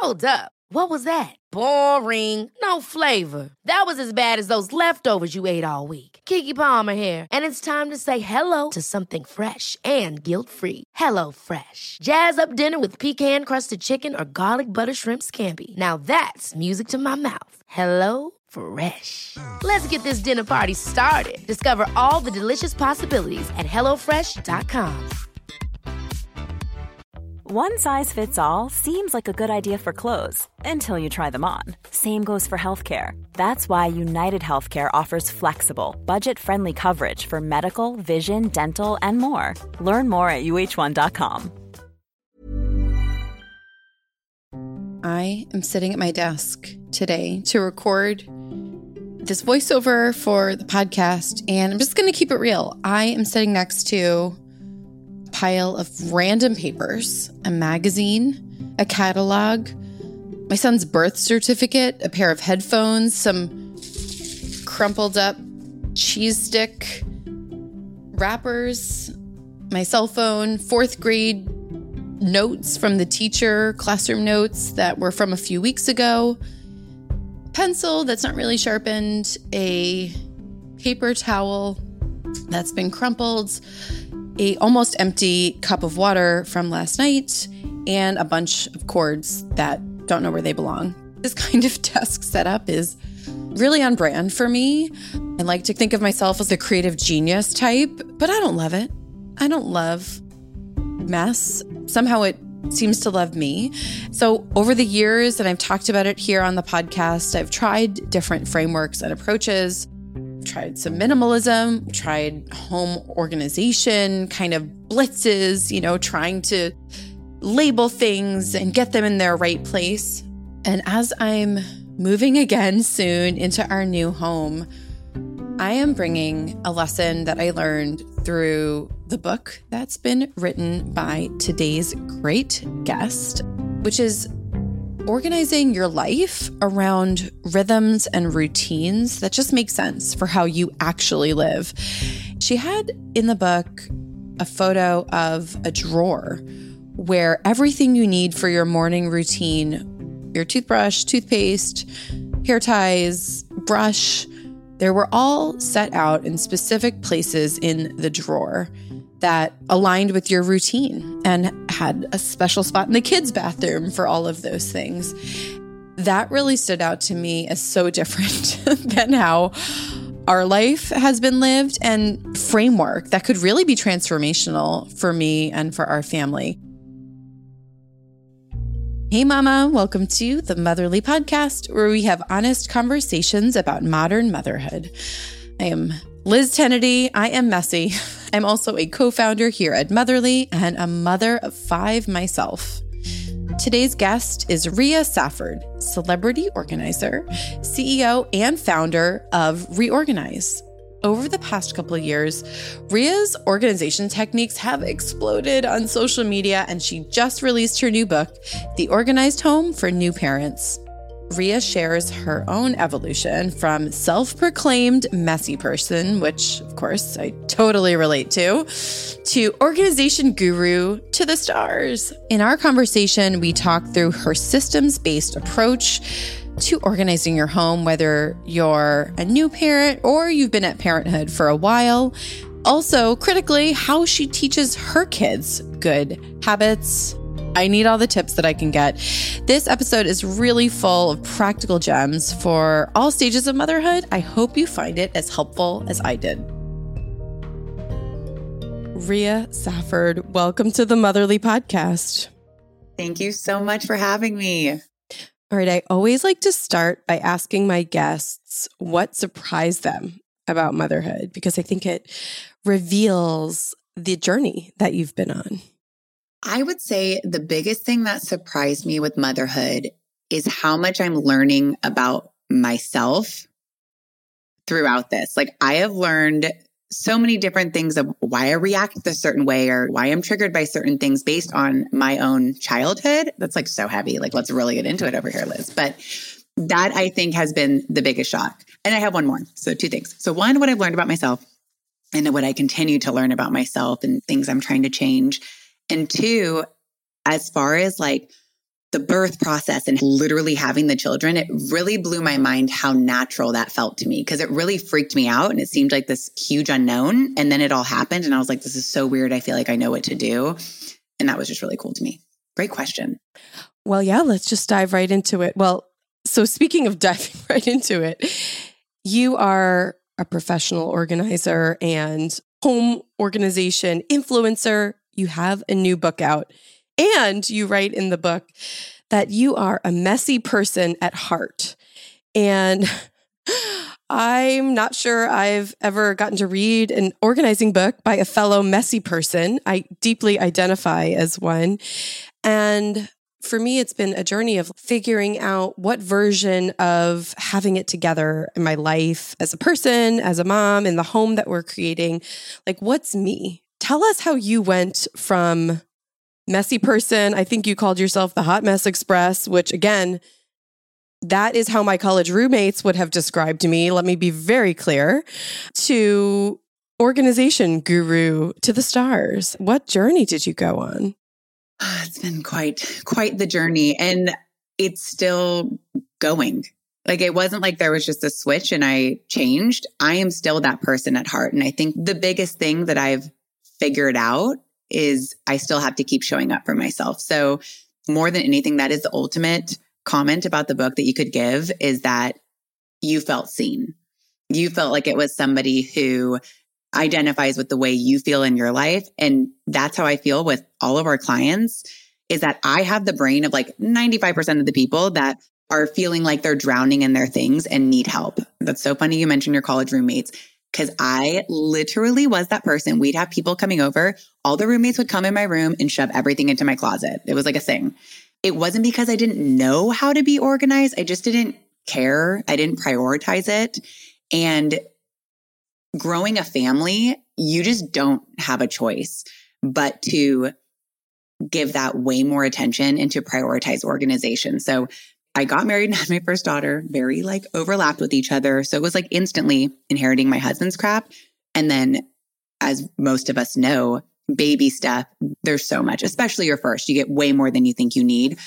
Hold up. What was that? Boring. No flavor. That was as bad as those leftovers you ate all week. Keke Palmer here. And it's time to say hello to something fresh and guilt-free. Hello Fresh. Jazz up dinner with pecan-crusted chicken or garlic butter shrimp scampi. Now that's music to my mouth. Hello Fresh. Let's get this dinner party started. Discover all the delicious possibilities at hellofresh.com. One size fits all seems like a good idea for clothes until you try them on. Same goes for healthcare. That's why United Healthcare offers flexible, budget-friendly coverage for medical, vision, dental, and more. Learn more at uh1.com. I am sitting at my desk today to record this voiceover for the podcast, and I'm just going to keep it real. I am sitting next to pile of random papers, a magazine, a catalog, my son's birth certificate, a pair of headphones, some crumpled up cheese stick wrappers, my cell phone, fourth grade notes from the teacher, classroom notes that were from a few weeks ago, pencil that's not really sharpened, a paper towel that's been crumpled, a almost empty cup of water from last night, and a bunch of cords that don't know where they belong. This kind of desk setup is really on brand for me. I like to think of myself as a creative genius type, but I don't love it. I don't love mess. Somehow it seems to love me. So over the years, and I've talked about it here on the podcast, I've tried different frameworks and approaches. Tried some minimalism, tried home organization, kind of blitzes, trying to label things and get them in their right place. And as I'm moving again soon into our new home, I am bringing a lesson that I learned through the book that's been written by today's great guest, which is organizing your life around rhythms and routines that just make sense for how you actually live. She had in the book a photo of a drawer where everything you need for your morning routine, your toothbrush, toothpaste, hair ties, brush, they were all set out in specific places in the drawer that aligned with your routine and had a special spot in the kids' bathroom for all of those things. That really stood out to me as so different than how our life has been lived, and framework that could really be transformational for me and for our family. Hey mama, welcome to the Motherly Podcast, where we have honest conversations about modern motherhood. I am Liz Tennedy. I am messy. I'm also a co-founder here at Motherly and a mother of 5 myself. Today's guest is Rhea Safford, celebrity organizer, CEO, and founder of Reorganize. Over the past couple of years, Rhea's organization techniques have exploded on social media, and she just released her new book, The Organized Home for New Parents. Rhea shares her own evolution from self-proclaimed messy person, which of course I totally relate to organization guru to the stars. In our conversation, we talk through her systems-based approach to organizing your home, whether you're a new parent or you've been at parenthood for a while. Also, critically, how she teaches her kids good habits. I need all the tips that I can get. This episode is really full of practical gems for all stages of motherhood. I hope you find it as helpful as I did. Rhea Safford, welcome to the Motherly Podcast. Thank you so much for having me. All right, I always like to start by asking my guests what surprised them about motherhood, because I think it reveals the journey that you've been on. I would say the biggest thing that surprised me with motherhood is how much I'm learning about myself throughout this. Like, I have learned so many different things of why I react a certain way or why I'm triggered by certain things based on my own childhood. That's like so heavy. Like, let's really get into it over here, Liz. But that I think has been the biggest shock. And I have one more. So 2 things. So 1, what I've learned about myself and what I continue to learn about myself and things I'm trying to change. And 2, as far as like the birth process and literally having the children, it really blew my mind how natural that felt to me, because it really freaked me out and it seemed like this huge unknown. And then it all happened and I was like, this is so weird. I feel like I know what to do. And that was just really cool to me. Great question. Well, yeah, let's just dive right into it. Well, so speaking of diving right into it, you are a professional organizer and home organization influencer. You have a new book out, and you write in the book that you are a messy person at heart. And I'm not sure I've ever gotten to read an organizing book by a fellow messy person. I deeply identify as one. And for me, it's been a journey of figuring out what version of having it together in my life as a person, as a mom, in the home that we're creating. Like, what's me? Tell us how you went from messy person. I think you called yourself the Hot Mess Express, which again, that is how my college roommates would have described me. Let me be very clear. To organization guru to the stars. What journey did you go on? It's been quite the journey, and it's still going. Like, it wasn't like there was just a switch and I changed. I am still that person at heart. And I think the biggest thing that I've figured out is I still have to keep showing up for myself. So more than anything, that is the ultimate comment about the book that you could give, is that you felt seen. You felt like it was somebody who identifies with the way you feel in your life. And that's how I feel with all of our clients, is that I have the brain of like 95% of the people that are feeling like they're drowning in their things and need help. That's so funny you mentioned your college roommates, because I literally was that person. We'd have people coming over. All the roommates would come in my room and shove everything into my closet. It was like a thing. It wasn't because I didn't know how to be organized. I just didn't care. I didn't prioritize it. And growing a family, you just don't have a choice but to give that way more attention and to prioritize organization. So I got married and had my first daughter, very like overlapped with each other. So it was like instantly inheriting my husband's crap. And then, as most of us know, baby stuff, there's so much, especially your first, you get way more than you think you need.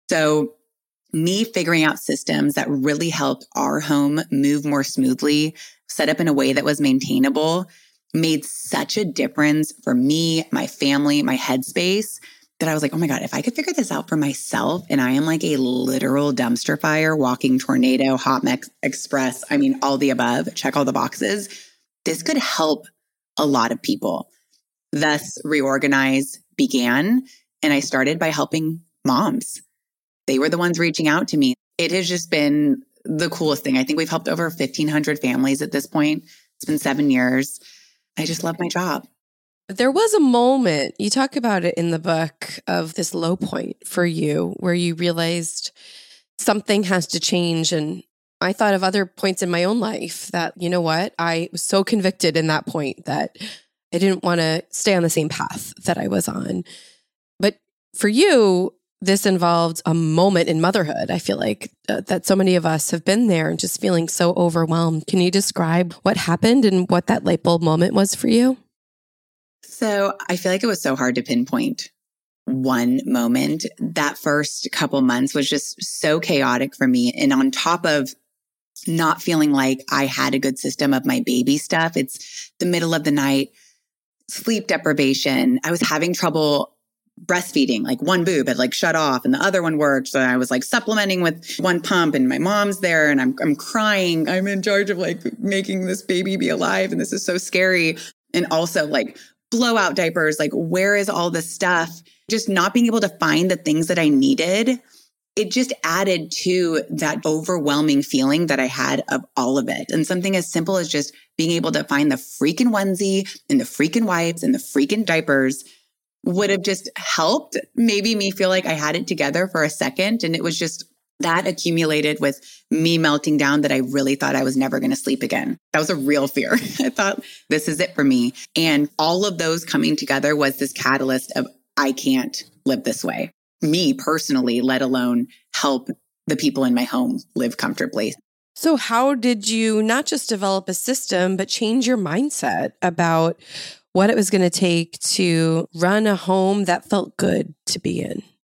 So me figuring out systems that really helped our home move more smoothly, set up in a way that was maintainable, made such a difference for me, my family, my headspace, that I was like, oh my God, if I could figure this out for myself, and I am like a literal dumpster fire, walking tornado, hot mess express, I mean, all the above, check all the boxes, this could help a lot of people. Thus, Reorganize began, and I started by helping moms. They were the ones reaching out to me. It has just been the coolest thing. I think we've helped over 1,500 families at this point. It's been 7 years. I just love my job. There was a moment, you talk about it in the book, of this low point for you where you realized something has to change. And I thought of other points in my own life that, you know what, I was so convicted in that point that I didn't want to stay on the same path that I was on. But for you, this involved a moment in motherhood. I feel like that so many of us have been there and just feeling so overwhelmed. Can you describe what happened and what that light bulb moment was for you? So I feel like it was so hard to pinpoint one moment. That first couple months was just so chaotic for me. And on top of not feeling like I had a good system of my baby stuff, it's the middle of the night, sleep deprivation. I was having trouble breastfeeding. Like one boob had like shut off and the other one worked. So I was like supplementing with one pump, and my mom's there and I'm crying. I'm in charge of like making this baby be alive. And this is so scary. And also like blowout diapers, like where is all this stuff? Just not being able to find the things that I needed. It just added to that overwhelming feeling that I had of all of it. And something as simple as just being able to find the freaking onesie and the freaking wipes and the freaking diapers would have just helped maybe me feel like I had it together for a second. And it was just that accumulated with me melting down that I really thought I was never going to sleep again. That was a real fear. I thought, this is it for me. And all of those coming together was this catalyst of, I can't live this way. Me personally, let alone help the people in my home live comfortably. So how did you not just develop a system, but change your mindset about what it was going to take to run a home that felt good to be in?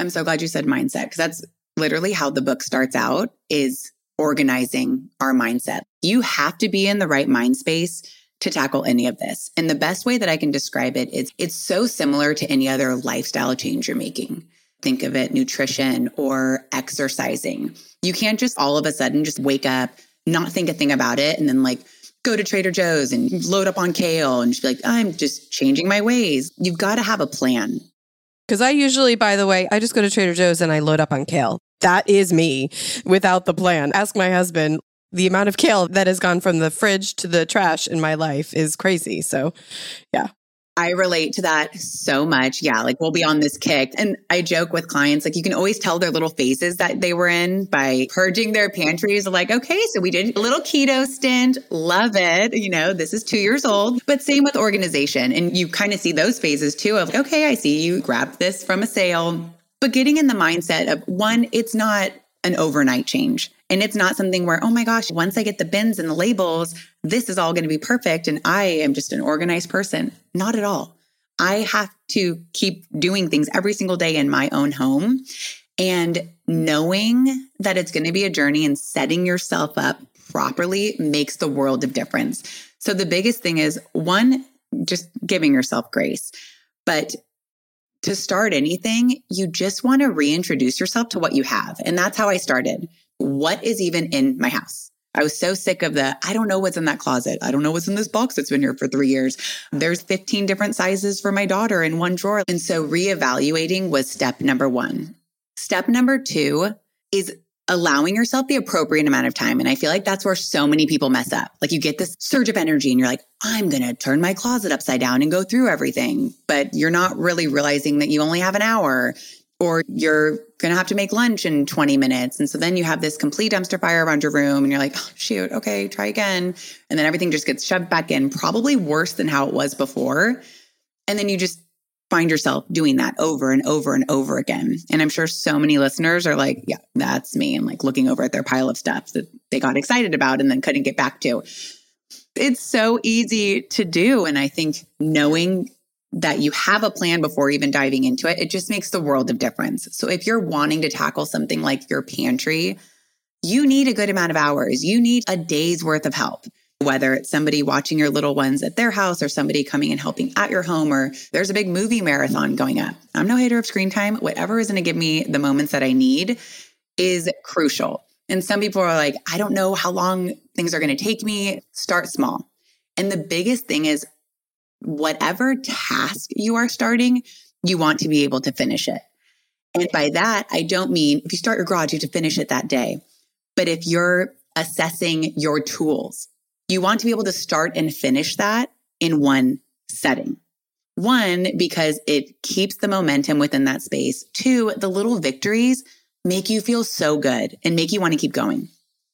I'm so glad you said mindset, because that's literally how the book starts out, is organizing our mindset. You have to be in the right mind space to tackle any of this. And the best way that I can describe it is it's so similar to any other lifestyle change you're making. Think of it, nutrition or exercising. You can't just all of a sudden just wake up, not think a thing about it, and then like go to Trader Joe's and load up on kale and just be like, I'm just changing my ways. You've got to have a plan. Because I usually, by the way, I just go to Trader Joe's and I load up on kale. That is me without the plan. Ask my husband. The amount of kale that has gone from the fridge to the trash in my life is crazy. So, yeah. I relate to that so much. Yeah, like we'll be on this kick. And I joke with clients, like you can always tell their little faces that they were in by purging their pantries. Like, okay, so we did a little keto stint. Love it. You know, this is 2 years old. But same with organization. And you kind of see those phases too of, okay, I see you grabbed this from a sale. But getting in the mindset of, one, it's not an overnight change. And it's not something where, oh my gosh, once I get the bins and the labels, this is all going to be perfect. And I am just an organized person. Not at all. I have to keep doing things every single day in my own home. And knowing that it's going to be a journey and setting yourself up properly makes the world of difference. So the biggest thing is, one, just giving yourself grace. But to start anything, you just want to reintroduce yourself to what you have. And that's how I started. What is even in my house? I was so sick of I don't know what's in that closet. I don't know what's in this box that's been here for 3 years. There's 15 different sizes for my daughter in one drawer. And so reevaluating was step number one. Step number two is allowing yourself the appropriate amount of time. And I feel like that's where so many people mess up. Like you get this surge of energy and you're like, I'm going to turn my closet upside down and go through everything. But you're not really realizing that you only have an hour, or you're going to have to make lunch in 20 minutes. And so then you have this complete dumpster fire around your room and you're like, oh, shoot, okay, try again. And then everything just gets shoved back in, probably worse than how it was before. And then you just find yourself doing that over and over and over again. And I'm sure so many listeners are like, yeah, that's me. And like looking over at their pile of stuff that they got excited about and then couldn't get back to. It's so easy to do. And I think knowing that you have a plan before even diving into it, it just makes the world of difference. So if you're wanting to tackle something like your pantry, you need a good amount of hours. You need a day's worth of help, whether it's somebody watching your little ones at their house or somebody coming and helping at your home, or there's a big movie marathon going up. I'm no hater of screen time. Whatever is going to give me the moments that I need is crucial. And some people are like, I don't know how long things are going to take me. Start small. And the biggest thing is, whatever task you are starting, you want to be able to finish it. And by that, I don't mean if you start your garage, you have to finish it that day. But if you're assessing your tools, you want to be able to start and finish that in one setting. One, because it keeps the momentum within that space. Two, the little victories make you feel so good and make you want to keep going.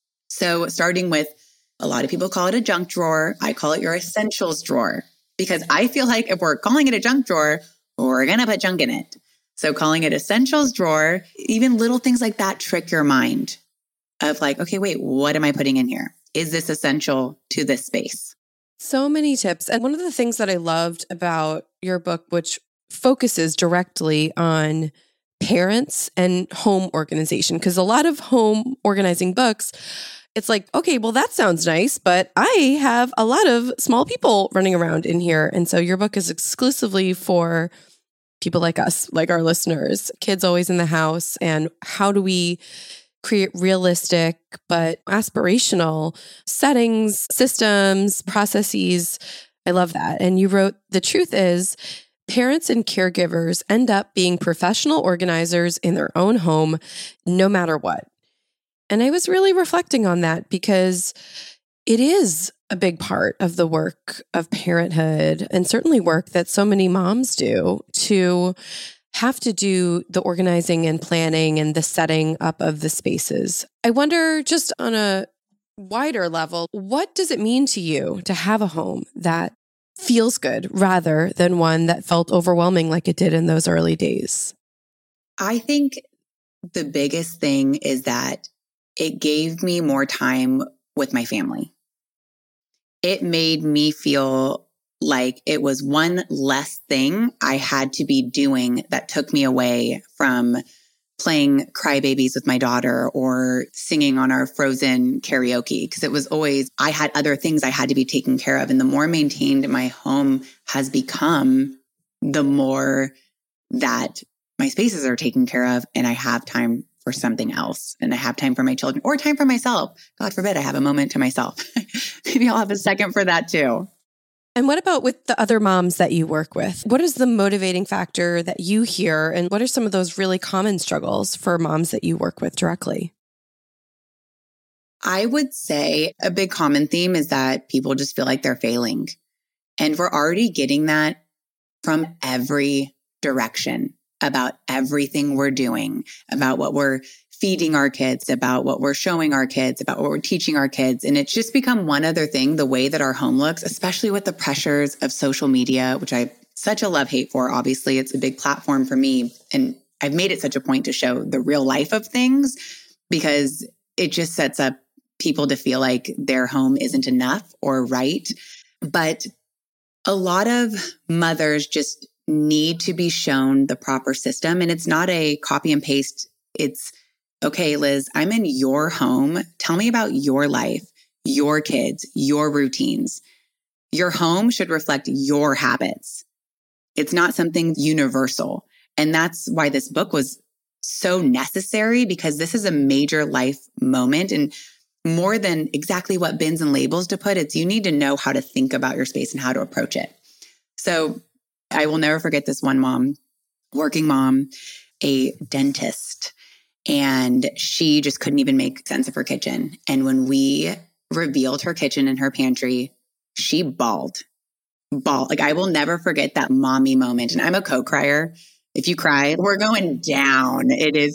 So starting with, a lot of people call it a junk drawer. I call it your essentials drawer. Because I feel like if we're calling it a junk drawer, we're going to put junk in it. So calling it essentials drawer, even little things like that trick your mind of like, okay, wait, what am I putting in here? Is this essential to this space? So many tips. And one of the things that I loved about your book, which focuses directly on parents and home organization, because a lot of home organizing books, it's like, okay, well, that sounds nice, but I have a lot of small people running around in here. And so your book is exclusively for people like us, like our listeners, kids always in the house. And how do we create realistic but aspirational settings, systems, processes? I love that. And you wrote, the truth is, parents and caregivers end up being professional organizers in their own home, no matter what. And I was really reflecting on that because it is a big part of the work of parenthood, and certainly work that so many moms do, to have to do the organizing and planning and the setting up of the spaces. I wonder, just on a wider level, what does it mean to you to have a home that feels good rather than one that felt overwhelming like it did in those early days? I think the biggest thing is that it gave me more time with my family. It made me feel like it was one less thing I had to be doing that took me away from playing Crybabies with my daughter or singing on our Frozen karaoke. Because it was always, I had other things I had to be taken care of. And the more maintained my home has become, the more that my spaces are taken care of and I have time for something else. And I have time for my children or time for myself. God forbid I have a moment to myself. Maybe I'll have a second for that too. And what about with the other moms that you work with? What is the motivating factor that you hear? And what are some of those really common struggles for moms that you work with directly? I would say a big common theme is that people just feel like they're failing. And we're already getting that from every direction about everything we're doing, about what we're feeding our kids, about what we're showing our kids, about what we're teaching our kids. And it's just become one other thing, the way that our home looks, especially with the pressures of social media, which I such a love-hate for. Obviously, it's a big platform for me. And I've made it such a point to show the real life of things because it just sets up people to feel like their home isn't enough or right. But a lot of mothers just need to be shown the proper system. And it's not a copy and paste. It's, okay, Liz, I'm in your home. Tell me about your life, your kids, your routines. Your home should reflect your habits. It's not something universal. And that's why this book was so necessary, because this is a major life moment. And more than exactly what bins and labels to put, it's you need to know how to think about your space and how to approach it. So I will never forget this one mom, working mom, a dentist. And she just couldn't even make sense of her kitchen. And when we revealed her kitchen and her pantry, she bawled. Like, I will never forget that mommy moment. And I'm a co-crier. If you cry, we're going down.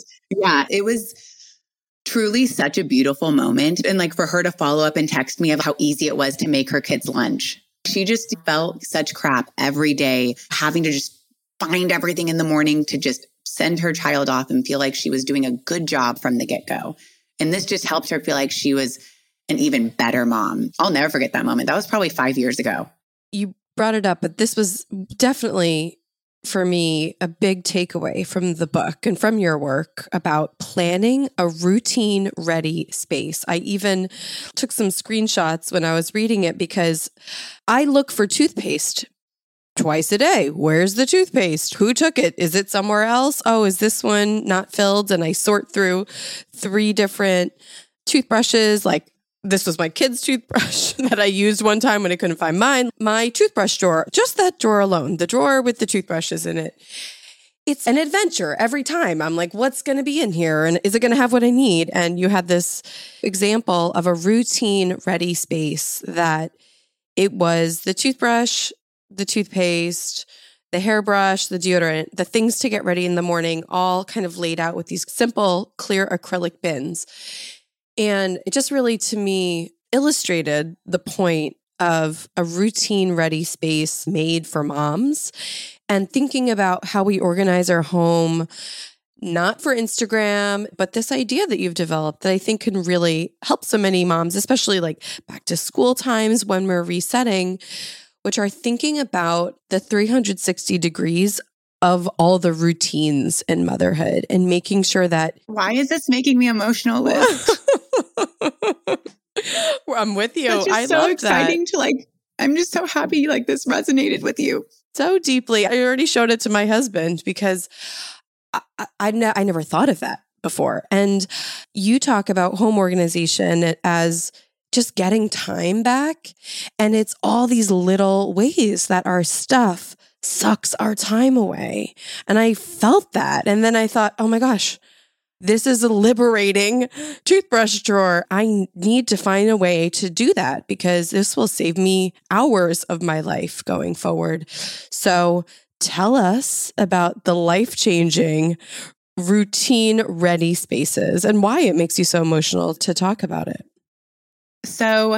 It was truly such a beautiful moment. And like for her to follow up and text me of how easy it was to make her kids lunch. She just felt such crap every day, having to just find everything in the morning to just send her child off and feel like she was doing a good job from the get-go. And this just helped her feel like she was an even better mom. I'll never forget that moment. That was probably 5 years ago. You brought it up, but this was definitely, for me, a big takeaway from the book and from your work about planning a routine-ready space. I even took some screenshots when I was reading it because I look for toothpaste twice a day. Where's the toothpaste? Who took it? Is it somewhere else? Oh, is this one not filled? And I sort through 3 different toothbrushes. Like, this was my kid's toothbrush that I used one time when I couldn't find mine. My toothbrush drawer, just that drawer alone, the drawer with the toothbrushes in it. It's an adventure every time. I'm like, what's going to be in here? And is it going to have what I need? And you had this example of a routine ready space that it was the toothbrush, the toothpaste, the hairbrush, the deodorant, the things to get ready in the morning, all kind of laid out with these simple, clear acrylic bins. And it just really, to me, illustrated the point of a routine-ready space made for moms and thinking about how we organize our home, not for Instagram, but this idea that you've developed that I think can really help so many moms, especially like back to school times when we're resetting, which are thinking about the 360 degrees of all the routines in motherhood and making sure that... Why is this making me emotional, Liz? I'm with you. That's just so exciting to I'm just so happy this resonated with you. So deeply. I already showed it to my husband because I never thought of that before. And you talk about home organization as just getting time back. And it's all these little ways that our stuff sucks our time away. And I felt that. And then I thought, oh my gosh, this is a liberating toothbrush drawer. I need to find a way to do that because this will save me hours of my life going forward. So tell us about the life-changing routine-ready spaces and why it makes you so emotional to talk about it. So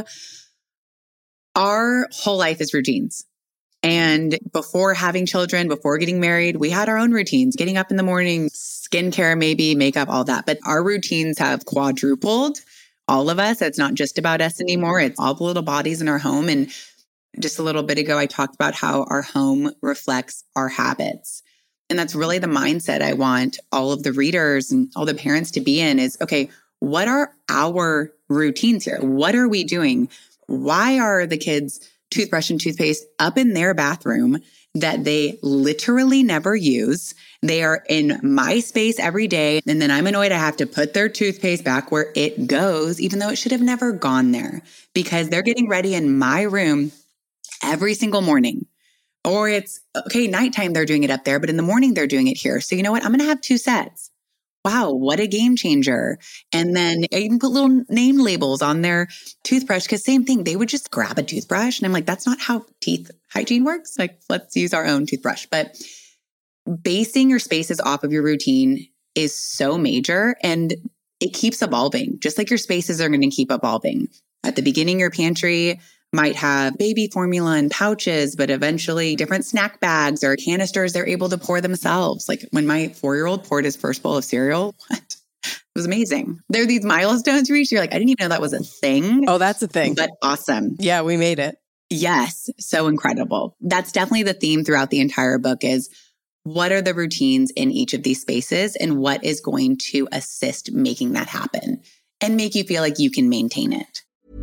our whole life is routines. And before having children, before getting married, we had our own routines, getting up in the morning, skincare, maybe makeup, all that. But our routines have quadrupled, all of us. It's not just about us anymore. It's all the little bodies in our home. And just a little bit ago, I talked about how our home reflects our habits. And that's really the mindset I want all of the readers and all the parents to be in is, okay, what are our routines here? What are we doing? Why are the kids' toothbrush and toothpaste up in their bathroom that they literally never use? They are in my space every day. And then I'm annoyed I have to put their toothpaste back where it goes, even though it should have never gone there because they're getting ready in my room every single morning. Or it's, okay, nighttime they're doing it up there, but in the morning they're doing it here. So you know what? I'm going to have 2 sets. Wow, what a game changer. And then I even put little name labels on their toothbrush because same thing, they would just grab a toothbrush. And I'm like, that's not how teeth hygiene works. Like, let's use our own toothbrush. But basing your spaces off of your routine is so major and it keeps evolving, just like your spaces are going to keep evolving. At the beginning, your pantry might have baby formula and pouches, but eventually different snack bags or canisters they're able to pour themselves. Like when my 4-year-old poured his first bowl of cereal, it was amazing. There are these milestones reached. You're like, I didn't even know that was a thing. Oh, that's a thing. But awesome. Yeah, we made it. Yes. So incredible. That's definitely the theme throughout the entire book is what are the routines in each of these spaces and what is going to assist making that happen and make you feel like you can maintain it.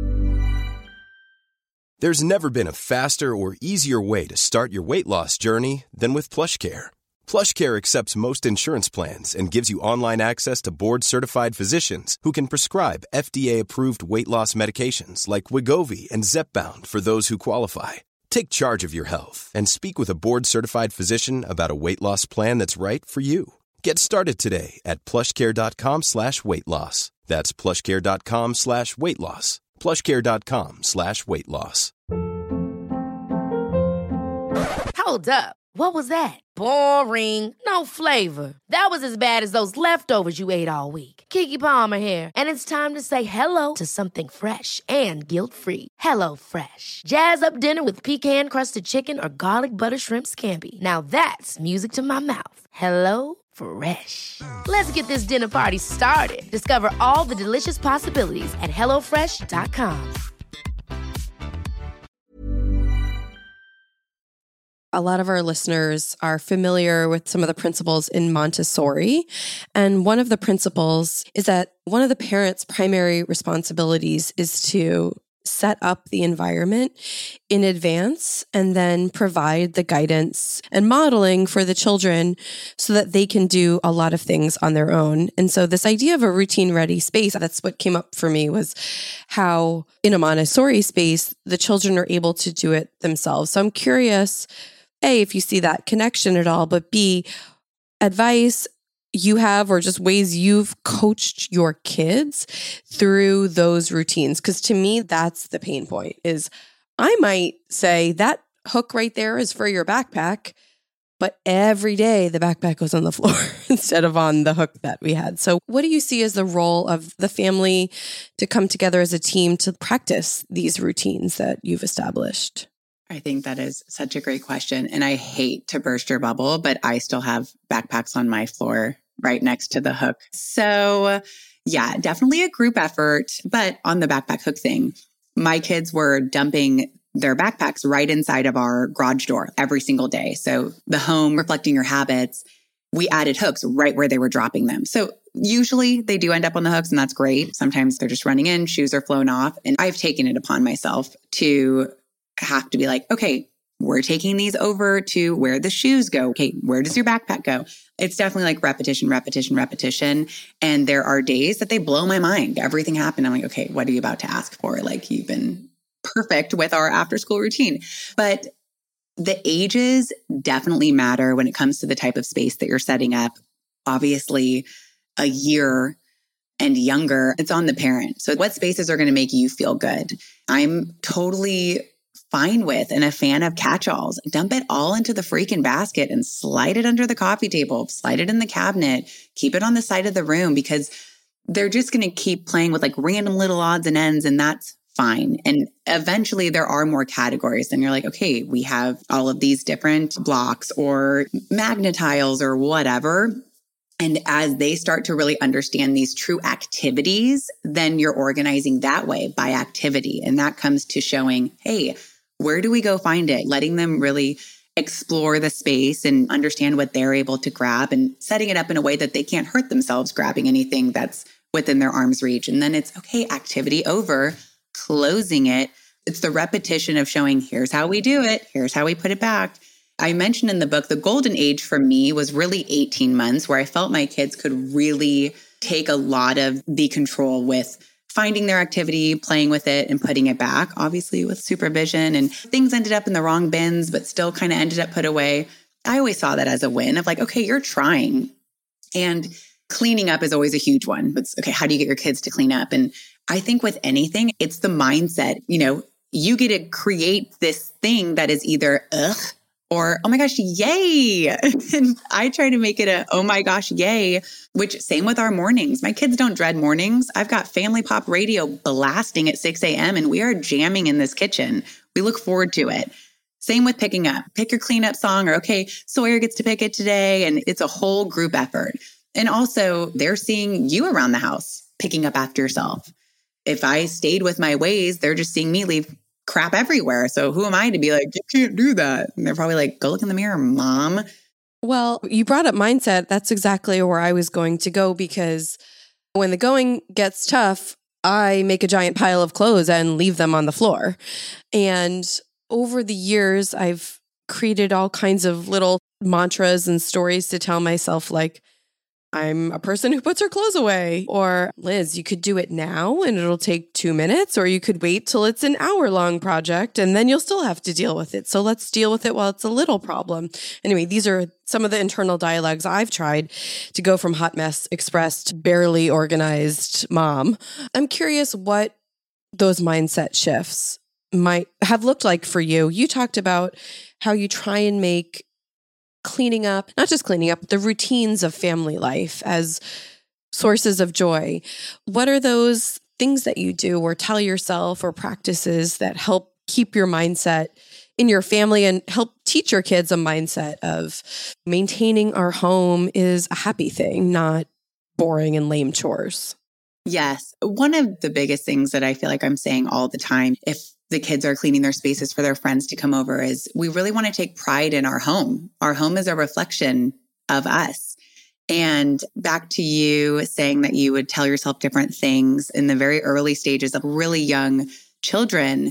There's never been a faster or easier way to start your weight loss journey than with PlushCare. PlushCare accepts most insurance plans and gives you online access to board-certified physicians who can prescribe FDA-approved weight loss medications like Wegovy and Zepbound for those who qualify. Take charge of your health and speak with a board-certified physician about a weight loss plan that's right for you. Get started today at plushcare.com/weight-loss. That's plushcare.com/weight-loss. plushcare.com/weight-loss. Hold up. What was that? Boring. No flavor. That was as bad as those leftovers you ate all week. Keke Palmer here, and it's time to say hello to something fresh and guilt-free. HelloFresh. Jazz up dinner with pecan-crusted chicken or garlic butter shrimp scampi. Now that's music to my mouth. HelloFresh. Let's get this dinner party started. Discover all the delicious possibilities at HelloFresh.com. A lot of our listeners are familiar with some of the principles in Montessori. And one of the principles is that one of the parents' primary responsibilities is to set up the environment in advance and then provide the guidance and modeling for the children so that they can do a lot of things on their own. And so this idea of a routine-ready space, that's what came up for me, was how in a Montessori space, the children are able to do it themselves. So I'm curious, A, if you see that connection at all, but B, advice you have or just ways you've coached your kids through those routines. Because to me, that's the pain point is I might say that hook right there is for your backpack, but every day the backpack goes on the floor instead of on the hook that we had. So what do you see as the role of the family to come together as a team to practice these routines that you've established? I think that is such a great question. And I hate to burst your bubble, but I still have backpacks on my floor right next to the hook. So yeah, definitely a group effort. But on the backpack hook thing, my kids were dumping their backpacks right inside of our garage door every single day. So the home reflecting your habits, we added hooks right where they were dropping them. So usually they do end up on the hooks and that's great. Sometimes they're just running in, shoes are flown off. And I've taken it upon myself to have to be like, okay, we're taking these over to where the shoes go. Okay, where does your backpack go? It's definitely like repetition. And there are days that they blow my mind. Everything happened. I'm like, okay, what are you about to ask for? Like, you've been perfect with our after school routine. But the ages definitely matter when it comes to the type of space that you're setting up. Obviously, a year and younger, it's on the parent. So what spaces are going to make you feel good? I'm totally fine with and a fan of catch-alls. Dump it all into the freaking basket and slide it under the coffee table, slide it in the cabinet, keep it on the side of the room because they're just going to keep playing with like random little odds and ends and that's fine. And eventually there are more categories and you're like, okay, we have all of these different blocks or magnetiles or whatever. And as they start to really understand these true activities, then you're organizing that way by activity. And that comes to showing, hey, Where do we go find it? Letting them really explore the space and understand what they're able to grab and setting it up in a way that they can't hurt themselves grabbing anything that's within their arm's reach. And then it's okay, activity over, closing it. It's the repetition of showing, here's how we do it. Here's how we put it back. I mentioned in the book, the golden age for me was really 18 months, where I felt my kids could really take a lot of the control with finding their activity, playing with it, and putting it back, obviously with supervision. And things ended up in the wrong bins, but still kind of ended up put away. I always saw that as a win of like, okay, you're trying. And cleaning up is always a huge one. It's okay, how do you get your kids to clean up? And I think with anything, it's the mindset. You get to create this thing that is either ugh or, oh my gosh, yay. And I try to make it a, oh my gosh, yay, which same with our mornings. My kids don't dread mornings. I've got Family Pop radio blasting at 6 a.m. and we are jamming in this kitchen. We look forward to it. Same with picking up. Pick your cleanup song, or okay, Sawyer gets to pick it today. And it's a whole group effort. And also they're seeing you around the house, picking up after yourself. If I stayed with my ways, they're just seeing me leave crap everywhere. So who am I to be like, you can't do that? And they're probably like, go look in the mirror, Mom. Well, you brought up mindset. That's exactly where I was going to go, because when the going gets tough, I make a giant pile of clothes and leave them on the floor. And over the years, I've created all kinds of little mantras and stories to tell myself, like, I'm a person who puts her clothes away. Or, Liz, you could do it now and it'll take 2 minutes, or you could wait till it's an hour-long project and then you'll still have to deal with it. So let's deal with it while it's a little problem. Anyway, these are some of the internal dialogues I've tried to go from hot mess express to barely organized mom. I'm curious what those mindset shifts might have looked like for you. You talked about how you try and make cleaning up, not just cleaning up, the routines of family life as sources of joy. What are those things that you do or tell yourself, or practices that help keep your mindset in your family and help teach your kids a mindset of maintaining our home is a happy thing, not boring and lame chores? Yes. One of the biggest things that I feel like I'm saying all the time, if the kids are cleaning their spaces for their friends to come over, is we really want to take pride in our home. Our home is a reflection of us. And back to you saying that you would tell yourself different things in the very early stages of really young children,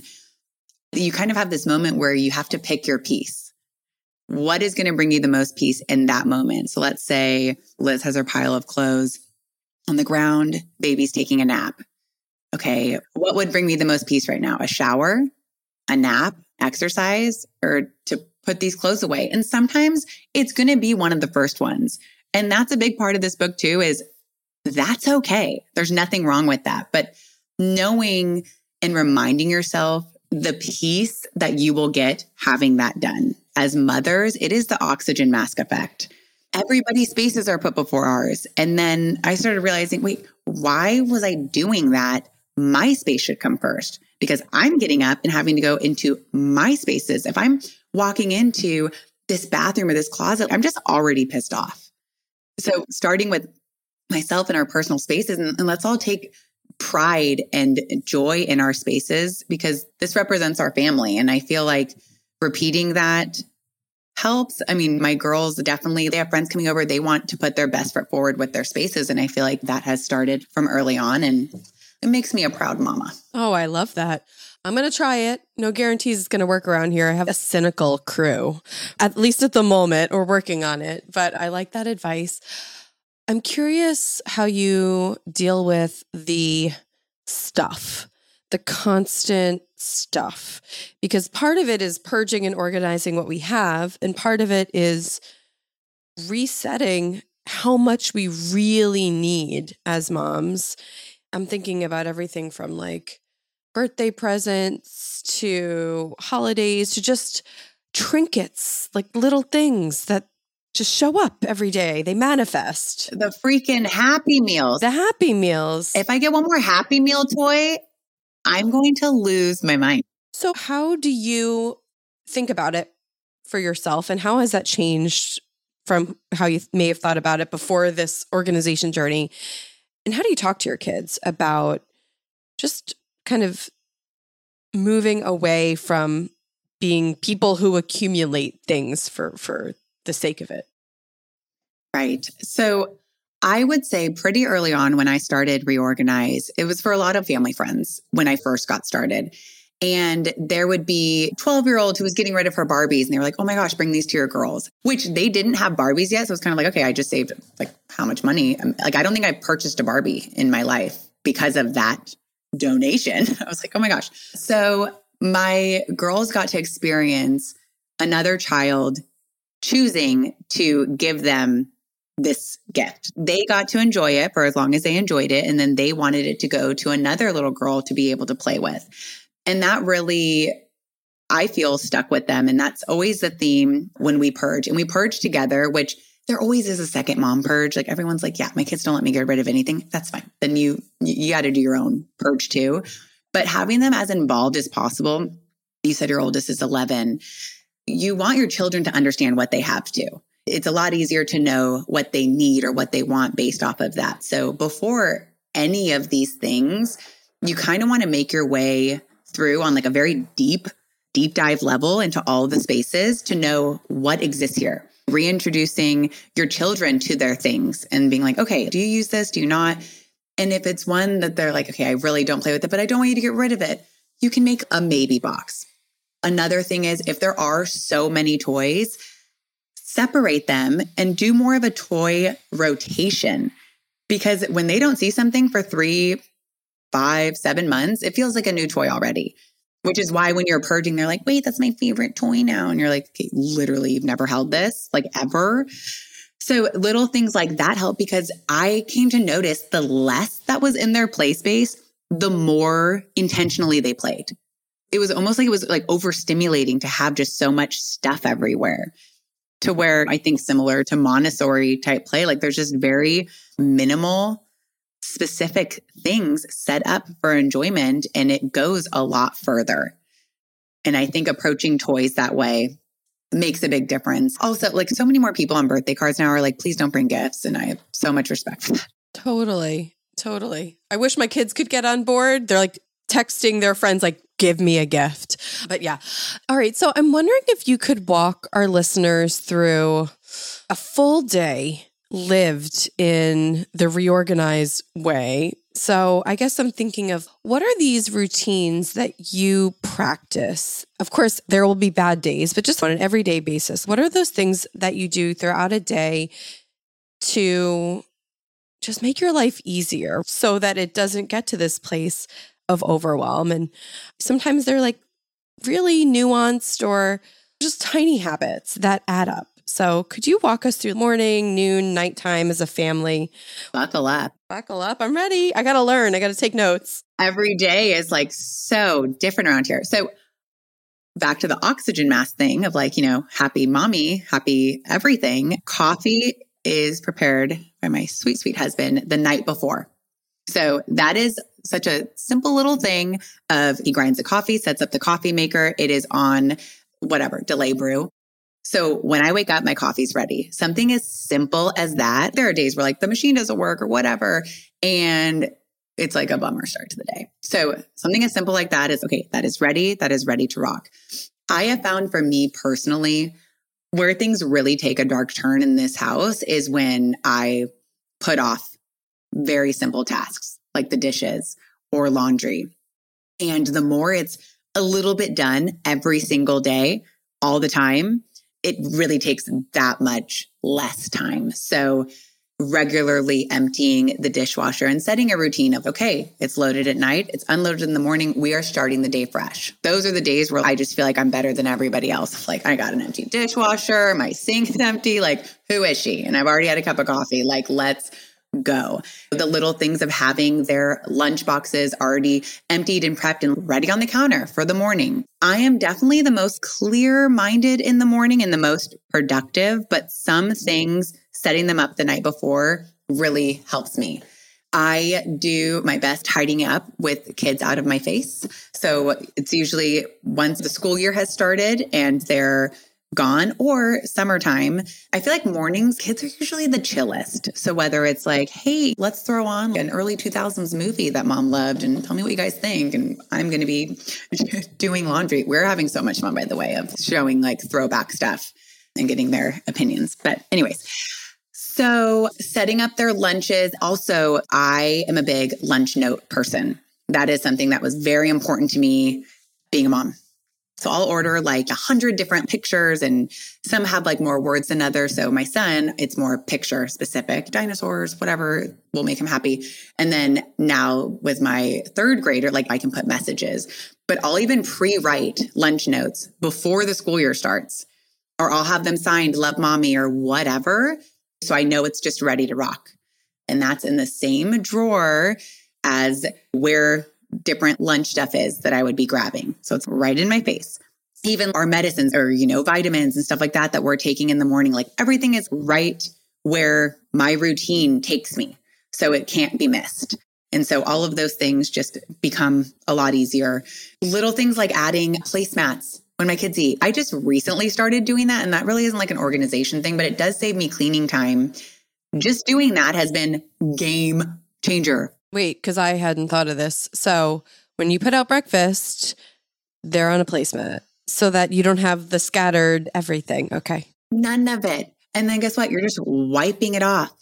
you kind of have this moment where you have to pick your piece. What is going to bring you the most peace in that moment? So let's say Liz has her pile of clothes on the ground, baby's taking a nap. Okay, what would bring me the most peace right now? A shower, a nap, exercise, or to put these clothes away? And sometimes it's going to be one of the first ones. And that's a big part of this book too, is that's okay. There's nothing wrong with that. But knowing and reminding yourself the peace that you will get having that done. As mothers, it is the oxygen mask effect. Everybody's spaces are put before ours. And then I started realizing, wait, why was I doing that? My space should come first, because I'm getting up and having to go into my spaces. If I'm walking into this bathroom or this closet, I'm just already pissed off. So starting with myself and our personal spaces, and let's all take pride and joy in our spaces, because this represents our family. And I feel like repeating that helps. I mean, my girls definitely, they have friends coming over. They want to put their best foot forward with their spaces. And I feel like that has started from early on, and it makes me a proud mama. Oh, I love that. I'm going to try it. No guarantees it's going to work around here. I have a cynical crew, at least at the moment. We're working on it, but I like that advice. I'm curious how you deal with the stuff, the constant stuff, because part of it is purging and organizing what we have, and part of it is resetting how much we really need as moms. I'm thinking about everything from like birthday presents to holidays to just trinkets, like little things that just show up every day. They manifest. The freaking Happy Meals. The Happy Meals. If I get one more Happy Meal toy, I'm going to lose my mind. So how do you think about it for yourself, and how has that changed from how you may have thought about it before this organization journey? And how do you talk to your kids about just kind of moving away from being people who accumulate things for the sake of it. Right. So I would say pretty early on when I started Reorganize, it was for a lot of family friends when I first got started. And there would be a 12-year-old who was getting rid of her Barbies. And they were like, oh my gosh, bring these to your girls, which they didn't have Barbies yet. So it's kind of like, okay, I just saved like how much money? Like, I don't think I purchased a Barbie in my life because of that donation. I was like, oh my gosh. So my girls got to experience another child choosing to give them this gift. They got to enjoy it for as long as they enjoyed it. And then they wanted it to go to another little girl to be able to play with. And that really, I feel, stuck with them. And that's always the theme when we purge. And we purge together, which there always is a second mom purge. Like everyone's like, yeah, my kids don't let me get rid of anything. That's fine. Then you got to do your own purge too. But having them as involved as possible, you said your oldest is 11. You want your children to understand what they have to. It's a lot easier to know what they need or what they want based off of that. So before any of these things, you kind of want to make your way through on like a very deep dive level into all of the spaces to know what exists here. Reintroducing your children to their things and being like, okay, do you use this? Do you not? And if it's one that they're like, okay, I really don't play with it, but I don't want you to get rid of it, you can make a maybe box. Another thing is if there are so many toys, separate them and do more of a toy rotation. Because when they don't see something for 3, 5, 7 months, it feels like a new toy already, which is why when you're purging, they're like, wait, that's my favorite toy now. And you're like, okay, literally, you've never held this, like ever. So little things like that help because I came to notice the less that was in their play space, the more intentionally they played. It was almost like it was like overstimulating to have just so much stuff everywhere to where I think similar to Montessori type play, like there's just very minimal specific things set up for enjoyment and it goes a lot further. And I think approaching toys that way makes a big difference. Also, like so many more people on birthday cards now are like, please don't bring gifts. And I have so much respect for that. Totally. I wish my kids could get on board. They're like texting their friends like, give me a gift. But yeah. All right. So I'm wondering if you could walk our listeners through a full day lived in the Reorganize way. So I guess I'm thinking of what are these routines that you practice? Of course, there will be bad days, but just on an everyday basis, what are those things that you do throughout a day to just make your life easier so that it doesn't get to this place of overwhelm? And sometimes they're like really nuanced or just tiny habits that add up. So could you walk us through morning, noon, nighttime as a family? Buckle up. I'm ready. I got to learn. I got to take notes. Every day is like so different around here. So back to the oxygen mask thing of like, happy mommy, happy everything. Coffee is prepared by my sweet, sweet husband the night before. So that is such a simple little thing of he grinds the coffee, sets up the coffee maker. It is on whatever, delay brew. So when I wake up, my coffee's ready. Something as simple as that. There are days where like the machine doesn't work or whatever. And it's like a bummer start to the day. So something as simple like that is, okay, that is ready. That is ready to rock. I have found for me personally, where things really take a dark turn in this house is when I put off very simple tasks like the dishes or laundry. And the more it's a little bit done every single day, all the time, it really takes that much less time. So regularly emptying the dishwasher and setting a routine of, okay, it's loaded at night, it's unloaded in the morning, we are starting the day fresh. Those are the days where I just feel like I'm better than everybody else. Like I got an empty dishwasher, my sink's empty, like who is she? And I've already had a cup of coffee, like let's go. The little things of having their lunch boxes already emptied and prepped and ready on the counter for the morning. I am definitely the most clear-minded in the morning and the most productive, but some things, setting them up the night before really helps me. I do my best tidying up with kids out of my face. So it's usually once the school year has started and they're gone, or summertime. I feel like mornings, kids are usually the chillest. So whether it's like, hey, let's throw on an early 2000s movie that mom loved and tell me what you guys think. And I'm going to be doing laundry. We're having so much fun, by the way, of showing like throwback stuff and getting their opinions. But anyways, so setting up their lunches. Also, I am a big lunch note person. That is something that was very important to me being a mom. So I'll order like 100 different pictures, and some have like more words than others. So my son, it's more picture specific, dinosaurs, whatever will make him happy. And then now with my third grader, like I can put messages, but I'll even pre-write lunch notes before the school year starts, or I'll have them signed, love mommy or whatever. So I know it's just ready to rock. And that's in the same drawer as where different lunch stuff is that I would be grabbing. So it's right in my face. Even our medicines or, vitamins and stuff like that we're taking in the morning, like everything is right where my routine takes me. So it can't be missed. And so all of those things just become a lot easier. Little things like adding placemats when my kids eat. I just recently started doing that. And that really isn't like an organization thing, but it does save me cleaning time. Just doing that has been game changer. Wait, because I hadn't thought of this. So when you put out breakfast, they're on a placemat so that you don't have the scattered everything. Okay. None of it. And then guess what? You're just wiping it off.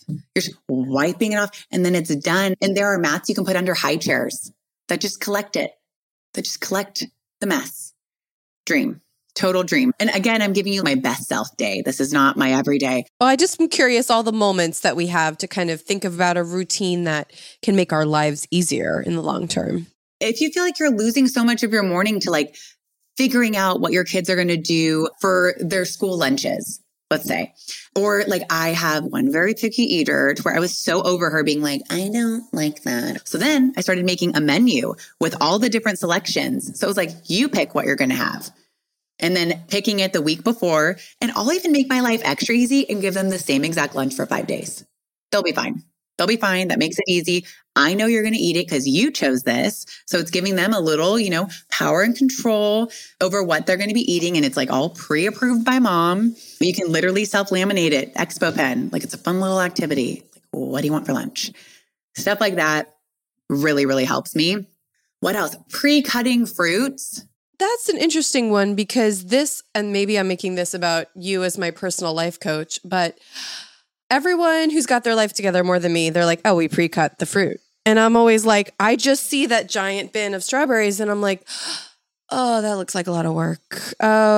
And then it's done. And there are mats you can put under high chairs that just collect it, that just collect the mess. Dream. Total dream. And again, I'm giving you my best self day. This is not my everyday. Well, I just am curious all the moments that we have to kind of think about a routine that can make our lives easier in the long term. If you feel like you're losing so much of your morning to like figuring out what your kids are going to do for their school lunches, let's say, or like I have one very picky eater to where I was so over her being like, I don't like that. So then I started making a menu with all the different selections. So it was like, you pick what you're going to have. And then picking it the week before. And I'll even make my life extra easy and give them the same exact lunch for 5 days. They'll be fine. That makes it easy. I know you're going to eat it because you chose this. So it's giving them a little, power and control over what they're going to be eating. And it's like all pre-approved by mom. You can literally self-laminate it, Expo Pen. Like it's a fun little activity. Like, what do you want for lunch? Stuff like that really, really helps me. What else? Pre-cutting fruits. That's an interesting one because this, and maybe I'm making this about you as my personal life coach, but everyone who's got their life together more than me, they're like, oh, we pre-cut the fruit. And I'm always like, I just see that giant bin of strawberries and I'm like, oh, that looks like a lot of work.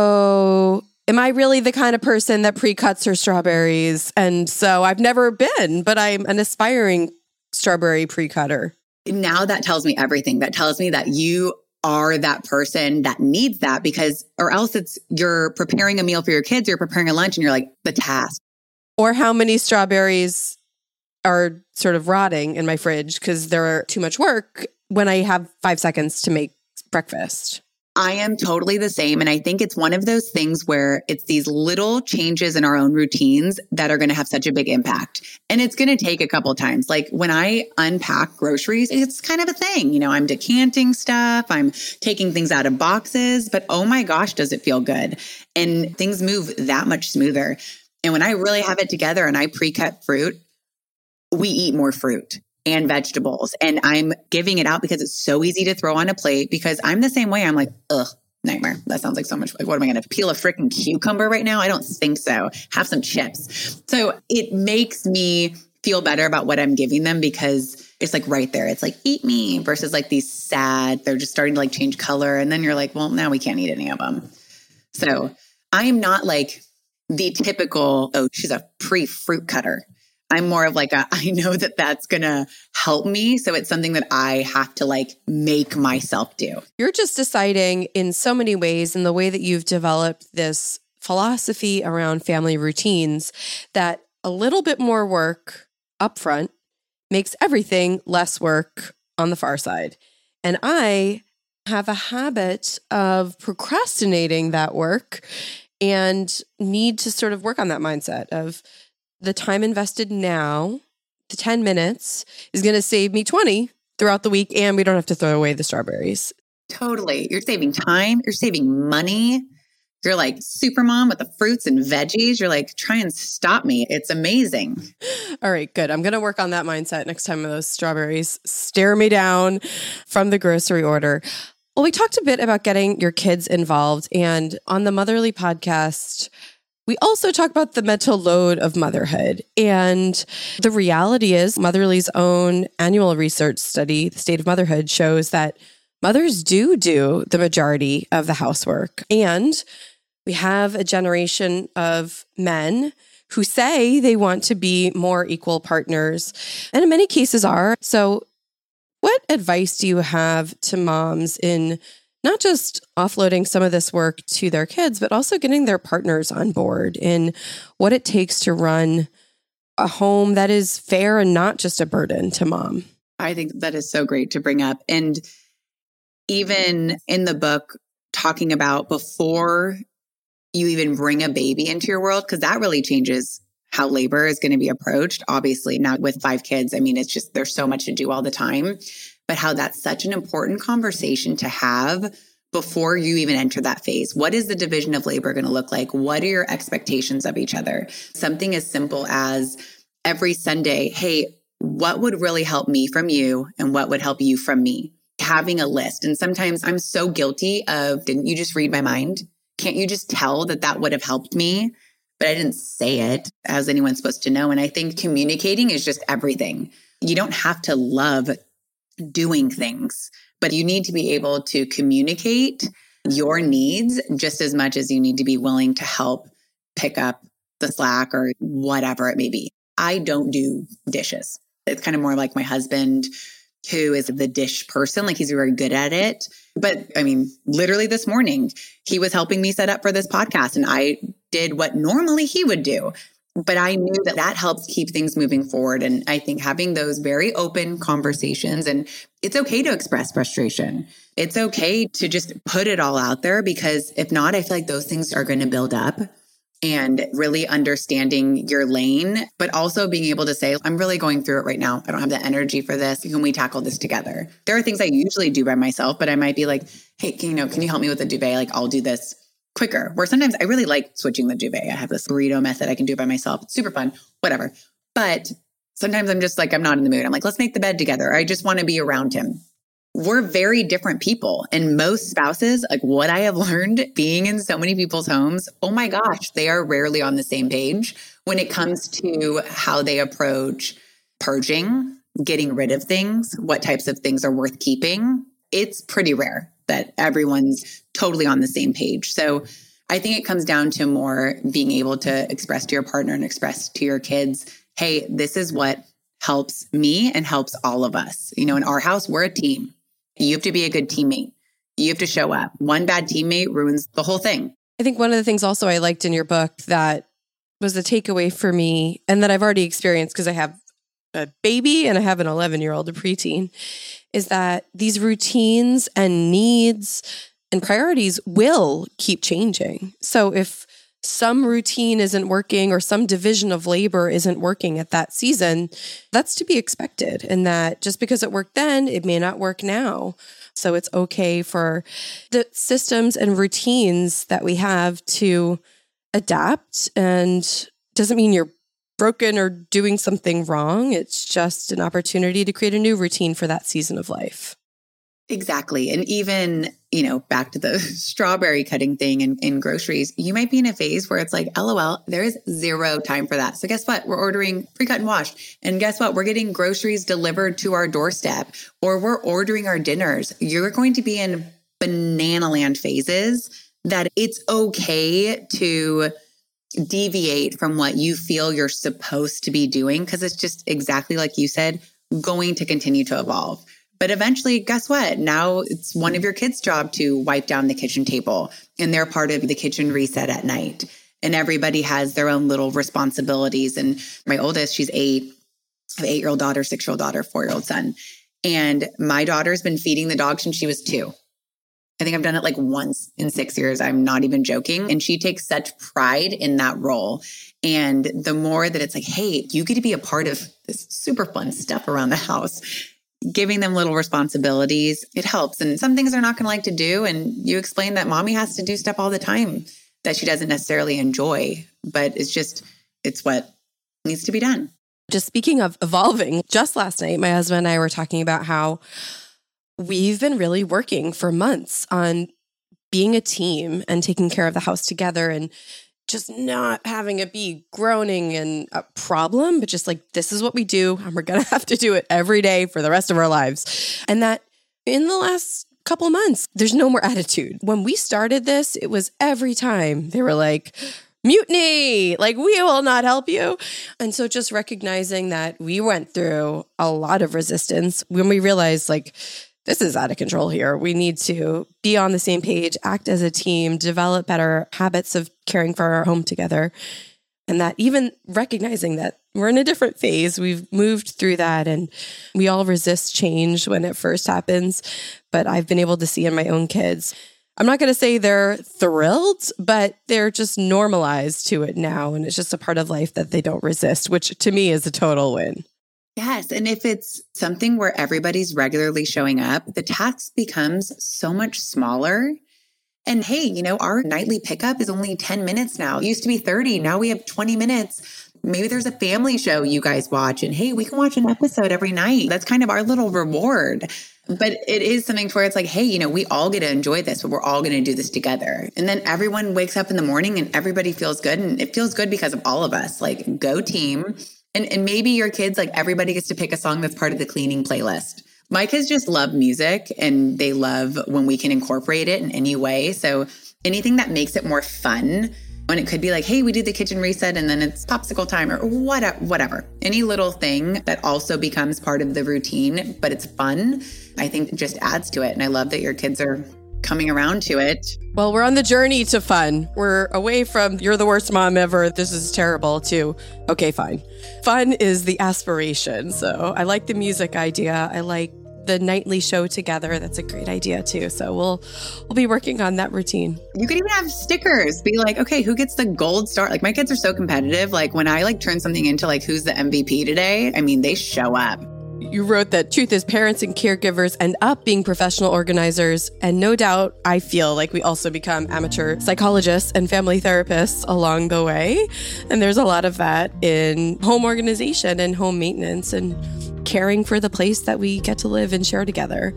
Oh, am I really the kind of person that pre-cuts her strawberries? And so I've never been, but I'm an aspiring strawberry pre-cutter. Now that tells me everything. That tells me that you are that person that needs that or else you're preparing a meal for your kids, you're preparing a lunch and you're like the task. Or how many strawberries are sort of rotting in my fridge because they're too much work when I have 5 seconds to make breakfast. I am totally the same. And I think it's one of those things where it's these little changes in our own routines that are going to have such a big impact. And it's going to take a couple of times. Like when I unpack groceries, it's kind of a thing. I'm decanting stuff. I'm taking things out of boxes, but oh my gosh, does it feel good? And things move that much smoother. And when I really have it together and I pre-cut fruit, we eat more fruit and vegetables. And I'm giving it out because it's so easy to throw on a plate because I'm the same way. I'm like, ugh, nightmare. That sounds like so much. Like, what am I going to peel a freaking cucumber right now? I don't think so. Have some chips. So it makes me feel better about what I'm giving them because it's like right there. It's like, eat me versus like these sad, they're just starting to like change color. And then you're like, well, now we can't eat any of them. So I am not like the typical, oh, she's a pre-fruit cutter. I'm more of like I know that that's going to help me. So it's something that I have to like make myself do. You're just deciding in so many ways in the way that you've developed this philosophy around family routines that a little bit more work upfront makes everything less work on the far side. And I have a habit of procrastinating that work and need to sort of work on that mindset of the time invested now, the 10 minutes, is going to save me 20 throughout the week, and we don't have to throw away the strawberries. Totally. You're saving time. You're saving money. You're like super mom with the fruits and veggies. You're like, try and stop me. It's amazing. All right, good. I'm going to work on that mindset next time those strawberries stare me down from the grocery order. Well, we talked a bit about getting your kids involved. And on the Motherly podcast, we also talk about the mental load of motherhood. And the reality is, Motherly's own annual research study, The State of Motherhood, shows that mothers do the majority of the housework. And we have a generation of men who say they want to be more equal partners, and in many cases are. So what advice do you have to moms in not just offloading some of this work to their kids, but also getting their partners on board in what it takes to run a home that is fair and not just a burden to mom? I think that is so great to bring up. And even in the book, talking about before you even bring a baby into your world, because that really changes how labor is going to be approached. Obviously, now with 5 kids, I mean, it's just, there's so much to do all the time, but how that's such an important conversation to have before you even enter that phase. What is the division of labor going to look like? What are your expectations of each other? Something as simple as every Sunday, hey, what would really help me from you and what would help you from me? Having a list. And sometimes I'm so guilty of, didn't you just read my mind? Can't you just tell that that would have helped me? But I didn't say it. How's anyone supposed to know? And I think communicating is just everything. You don't have to love doing things, but you need to be able to communicate your needs just as much as you need to be willing to help pick up the slack or whatever it may be. I don't do dishes. It's kind of more like my husband, who is the dish person. Like, he's very good at it. But I mean, literally this morning, he was helping me set up for this podcast, and I did what normally he would do. But I knew that that helps keep things moving forward. And I think having those very open conversations, and it's okay to express frustration. It's okay to just put it all out there, because if not, I feel like those things are going to build up. And really understanding your lane, but also being able to say, I'm really going through it right now. I don't have the energy for this. Can we tackle this together? There are things I usually do by myself, but I might be like, hey, can you help me with the duvet? Like, I'll do this quicker. Where sometimes I really like switching the duvet. I have this burrito method I can do by myself. It's super fun, whatever. But sometimes I'm just like, I'm not in the mood. I'm like, let's make the bed together. I just want to be around him. We're very different people. And most spouses, like what I have learned being in so many people's homes, oh my gosh, they are rarely on the same page when it comes to how they approach purging, getting rid of things, what types of things are worth keeping. It's pretty rare that everyone's totally on the same page. So I think it comes down to more being able to express to your partner and express to your kids, hey, this is what helps me and helps all of us. You know, in our house, we're a team. You have to be a good teammate. You have to show up. One bad teammate ruins the whole thing. I think one of the things also I liked in your book that was a takeaway for me, and that I've already experienced because I have a baby and I have an 11-year-old, a preteen, is that these routines and needs and priorities will keep changing. So if some routine isn't working or some division of labor isn't working at that season, that's to be expected. And that just because it worked then, it may not work now. So it's okay for the systems and routines that we have to adapt, and doesn't mean you're broken or doing something wrong. It's just an opportunity to create a new routine for that season of life. Exactly. And even, back to the strawberry cutting thing in groceries, you might be in a phase where it's like, LOL, there is zero time for that. So guess what? We're ordering pre-cut and washed. And guess what? We're getting groceries delivered to our doorstep, or we're ordering our dinners. You're going to be in banana land phases that it's okay to deviate from what you feel you're supposed to be doing, because it's just exactly like you said, going to continue to evolve. But eventually, guess what? Now it's one of your kids' job to wipe down the kitchen table, and they're part of the kitchen reset at night. And everybody has their own little responsibilities. And my oldest, she's 8. I have an 8-year-old daughter, 6-year-old daughter, 4-year-old son. And my daughter's been feeding the dog since she was 2. I think I've done it like once in 6 years. I'm not even joking. And she takes such pride in that role. And the more that it's like, hey, you get to be a part of this super fun stuff around the house, giving them little responsibilities, it helps. And some things they're not going to like to do. And you explain that mommy has to do stuff all the time. that she doesn't necessarily enjoy, but it's what needs to be done. Just speaking of evolving, just last night, my husband and I were talking about how we've been really working for months on being a team and taking care of the house together and just not having it be groaning and a problem, but just like, this is what we do and we're going to have to do it every day for the rest of our lives. And that in the last couple months, there's no more attitude. When we started this, it was every time they were like, mutiny, like, we will not help you. And so just recognizing that we went through a lot of resistance when we realized, like, this is out of control here. We need to be on the same page, act as a team, develop better habits of caring for our home together. And that even recognizing that we're in a different phase, we've moved through that and we all resist change when it first happens. But I've been able to see in my own kids, I'm not going to say they're thrilled, but they're just normalized to it now. And it's just a part of life that they don't resist, which to me is a total win. Yes. And if it's something where everybody's regularly showing up, the task becomes so much smaller. And hey, our nightly pickup is only 10 minutes now. It used to be 30. Now we have 20 minutes. Maybe there's a family show you guys watch and hey, we can watch an episode every night. That's kind of our little reward. But it is something where it's like, hey, we all get to enjoy this, but we're all going to do this together. And then everyone wakes up in the morning and everybody feels good. And it feels good because of all of us. Like, go team. And maybe your kids, like, everybody gets to pick a song that's part of the cleaning playlist. My kids just love music and they love when we can incorporate it in any way. So anything that makes it more fun, when it could be like, hey, we do the kitchen reset and then it's popsicle time or whatever. Any little thing that also becomes part of the routine, but it's fun, I think just adds to it. And I love that your kids are coming around to it. Well, we're on the journey to fun. We're away from you're the worst mom ever, this is terrible, to okay, fine. Fun is the aspiration. So I like the music idea. I like the nightly show together. That's a great idea too. So we'll be working on that routine. You could even have stickers. Be like, okay, who gets the gold star? Like, my kids are so competitive. Like, when I turn something into who's the MVP today, I mean, they show up. You wrote that truth is parents and caregivers end up being professional organizers. And no doubt, I feel like we also become amateur psychologists and family therapists along the way. And there's a lot of that in home organization and home maintenance and caring for the place that we get to live and share together.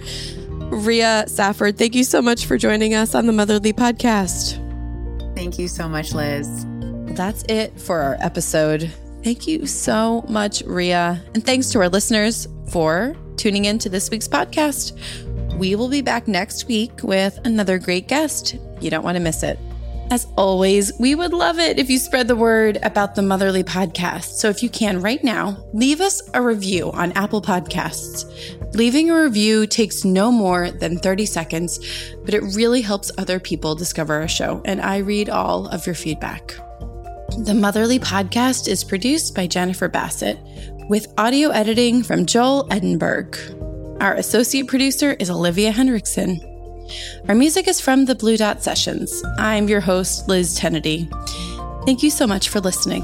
Rhea Safford, thank you so much for joining us on the Motherly Podcast. Thank you so much, Liz. That's it for our episode. Thank you so much, Rhea. And thanks to our listeners for tuning in to this week's podcast. We will be back next week with another great guest. You don't want to miss it. As always, we would love it if you spread the word about the Motherly Podcast. So if you can right now, leave us a review on Apple Podcasts. Leaving a review takes no more than 30 seconds, but it really helps other people discover our show. And I read all of your feedback. The Motherly Podcast is produced by Jennifer Bassett with audio editing from Joel Edinburgh. Our associate producer is Olivia Henriksen. Our music is from the Blue Dot Sessions. I'm your host, Liz Tennedy. Thank you so much for listening.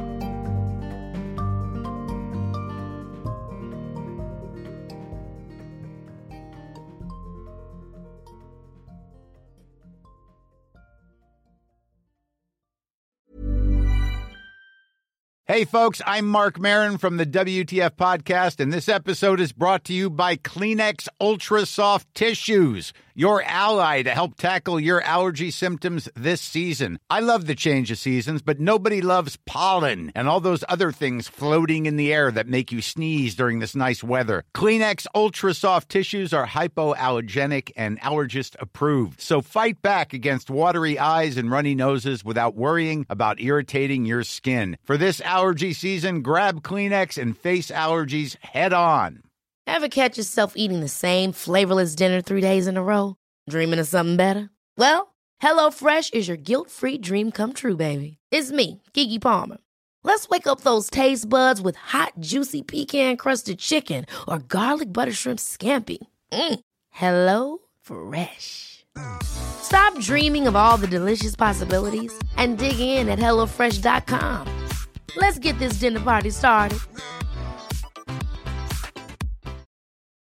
Hey, folks, I'm Mark Maron from the WTF Podcast, and this episode is brought to you by Kleenex Ultra Soft Tissues, your ally to help tackle your allergy symptoms this season. I love the change of seasons, but nobody loves pollen and all those other things floating in the air that make you sneeze during this nice weather. Kleenex Ultra Soft Tissues are hypoallergenic and allergist approved, so fight back against watery eyes and runny noses without worrying about irritating your skin. For this allergy season, grab Kleenex and face allergies head on. Ever catch yourself eating the same flavorless dinner 3 days in a row? Dreaming of something better? Well, HelloFresh is your guilt-free dream come true, baby. It's me, Keke Palmer. Let's wake up those taste buds with hot, juicy pecan-crusted chicken or garlic butter shrimp scampi. HelloFresh. Stop dreaming of all the delicious possibilities and dig in at HelloFresh.com. Let's get this dinner party started.